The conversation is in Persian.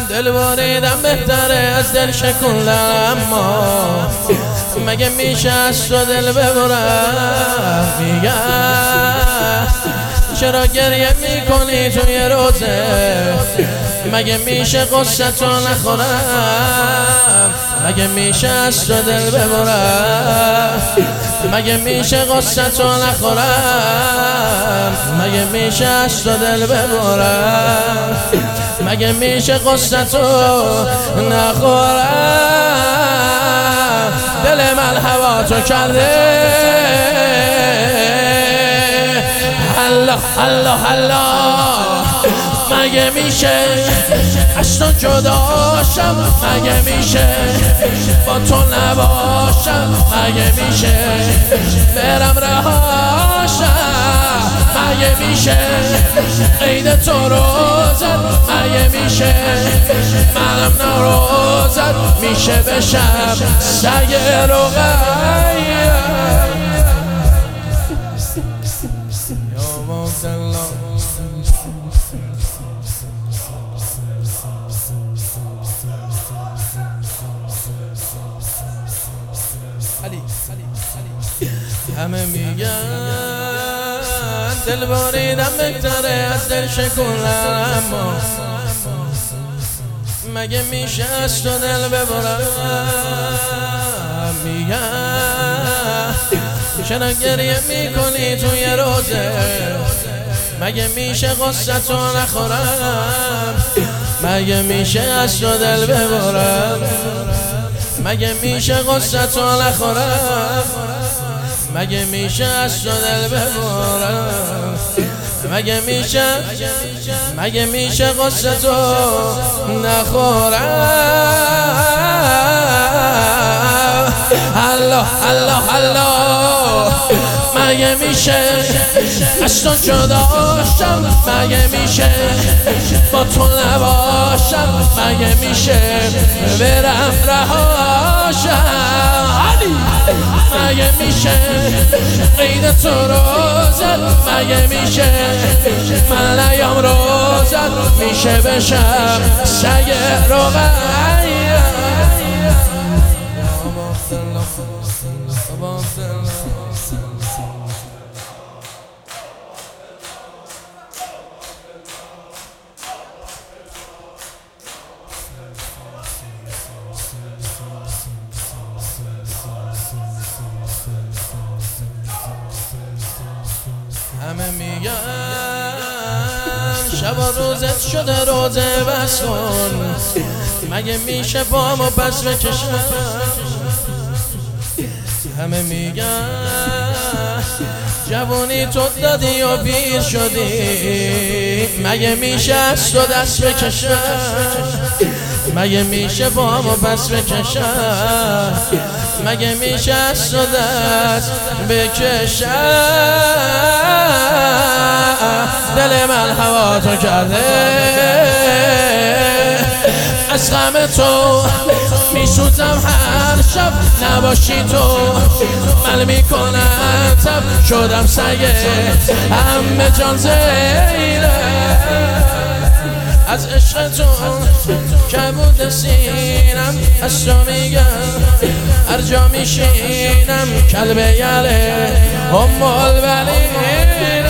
دل بریدم بهتره از دل شکوندم، اما مگه میشه از تو دل ببرم؟ میگم چرا گریه میکنی توی روزه؟ مگه میشه قصتو نخورم؟ مگه میشه از تو دل ببرم؟ مگه میشه قصتو نخورم؟ مگه میشه از تو دل ببرم؟ مگه میشه قصتو نخورم؟ دل من هوا تو کرده، الله الله الله. مگه میشه از تو جداشم؟ مگه میشه با تو نباشم؟ مگه میشه برم رهاشم؟ مگه میشه عید تو روزت؟ مگه میشه منم نوروزت؟ میشه بشم سگ رقیه. همه میگن دل بریدم بهتره از دل شکوندم، اما مگه میشه از تو دل ببرم؟ میگن چرا گریه میکنی توی روزه؟ مگه میشه قصتو نخورم؟ مگه میشه از تو دل ببرم؟ مگه میشه قصتو نخورم؟ مگه میشه از تو دل ببرم؟ مگه میشه قصتو نخورم؟ الله الله الله. مگه میشه از تو جداشم؟ مگه میشه با تو نباشم؟ مگه میشه برم رهاشم؟ مگه میشه عید تو روزت؟ مگه میشه من نیام روزت؟ میشه بشم سگ رقیه. همه میگن شب و روزت شده روزه بس کن، مگه میشه پامو پس بکشم؟ همه میگن جوانی تو دادی و پیر شدی، مگه میشه از تو دست بکشم؟ مگه میشه پامو پس بکشم؟ مگه میشه از تو دست بکشم؟ دل من هوا تو کرده، از غم تو میسوزم هر شب. نباشی تو من میکنم تب، شدم سگه همه جان زیره. از عشق تو کبود سینم، از تو میگم هر جا میشینم کلب یله ام الولینه.